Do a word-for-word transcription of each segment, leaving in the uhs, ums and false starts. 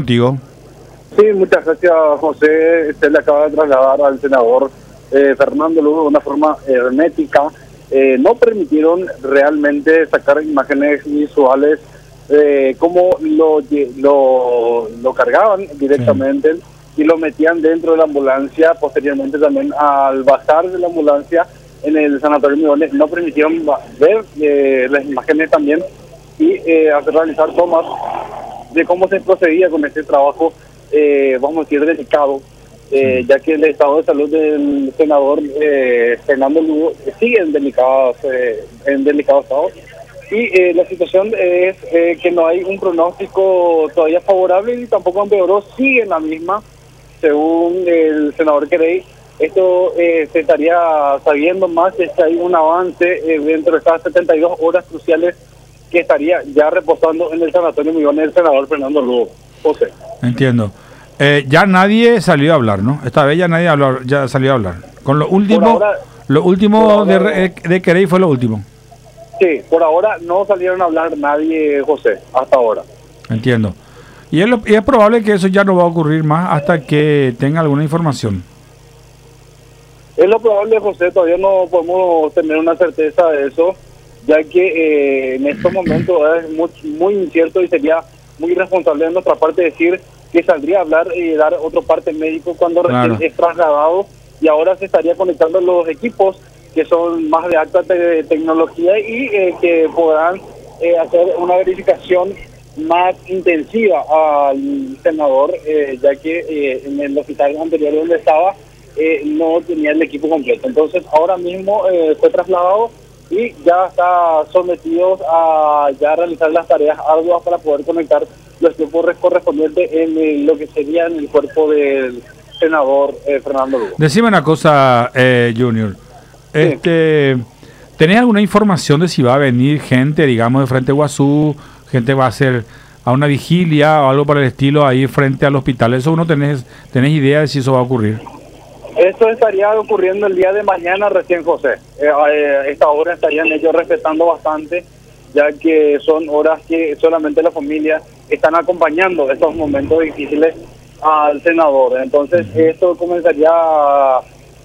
contigo. Sí, muchas gracias, José. Se le acaba de trasladar al senador eh, Fernando Lugo de una forma hermética. Eh, no permitieron realmente sacar imágenes visuales eh, como lo, lo, lo cargaban directamente sí. y lo metían dentro de la ambulancia. Posteriormente también al bajar de la ambulancia en el Sanatorio Misiones no permitieron ver eh, las imágenes también y eh, hacer realizar tomas de cómo se procedía con este trabajo, eh, vamos a decir, delicado, eh, sí. ya que el estado de salud del senador eh, Fernando Lugo sigue en delicado, eh, en delicado estado. Y eh, la situación es eh, que no hay un pronóstico todavía favorable y tampoco empeoró, sigue en la misma, según el senador Querey. Esto eh, se estaría sabiendo más si es que hay un avance eh, dentro de estas setenta y dos horas cruciales que estaría ya reposando en el Sanatorio Misiones del senador Fernando Lugo. José. Entiendo. Eh, ya nadie salió a hablar, ¿no? Esta vez ya nadie habló, ya salió a hablar. Con lo último, ahora, lo último ahora, de, de Querey fue lo último. Sí, por ahora no salieron a hablar nadie, José, hasta ahora. Entiendo. Y es, lo, y es probable que eso ya no va a ocurrir más hasta que tenga alguna información. Es lo probable, José, todavía no podemos tener una certeza de eso, ya que eh, en estos momentos es muy, muy incierto y sería muy irresponsable de nuestra parte decir que saldría a hablar y dar otro parte médico cuando claro. recién es trasladado, y ahora se estaría conectando los equipos que son más de alta te tecnología y eh, que podrán eh, hacer una verificación más intensiva al senador, eh, ya que eh, en el hospital anterior donde estaba eh, no tenía el equipo completo. Entonces ahora mismo eh, fue trasladado y ya está sometido a ya realizar las tareas arduas para poder conectar los tiempos correspondientes en el, lo que sería en el cuerpo del senador eh, Fernando Lugo. Decime una cosa, eh, Junior. Sí. Este, ¿tenés alguna información de si va a venir gente, digamos, de Frente Guazú, gente va a hacer a una vigilia o algo por el estilo ahí frente al hospital? ¿Eso uno tenés, tenés idea de si eso va a ocurrir? Esto estaría ocurriendo el día de mañana recién, José. Eh, eh, esta hora estarían ellos respetando bastante, ya que son horas que solamente la familia están acompañando estos momentos difíciles al senador. Entonces, uh-huh. esto comenzaría a,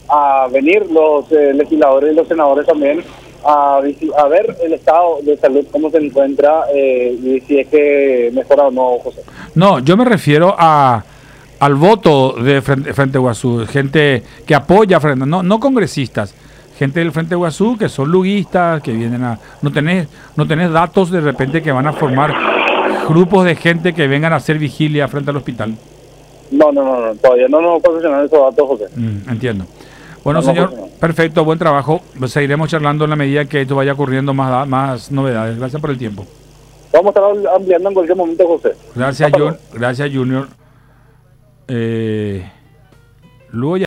a venir los eh, legisladores y los senadores también a, a ver el estado de salud, cómo se encuentra eh, y si es que mejora o no, José. No, yo me refiero a al voto de Frente, Frente Guazú, gente que apoya, frente, no, no congresistas, gente del Frente Guazú que son luguistas, que vienen a... No tenés, no tenés datos de repente que van a formar grupos de gente que vengan a hacer vigilia frente al hospital. No, no, no, no todavía no nos proporcionan esos datos, José. Mm, entiendo. Bueno, no, señor, no perfecto, buen trabajo. Seguiremos charlando en la medida que esto vaya ocurriendo más, más novedades. Gracias por el tiempo. Vamos a estar ampliando en cualquier momento, José. Gracias, Jun, gracias Junior. Eh, luego ya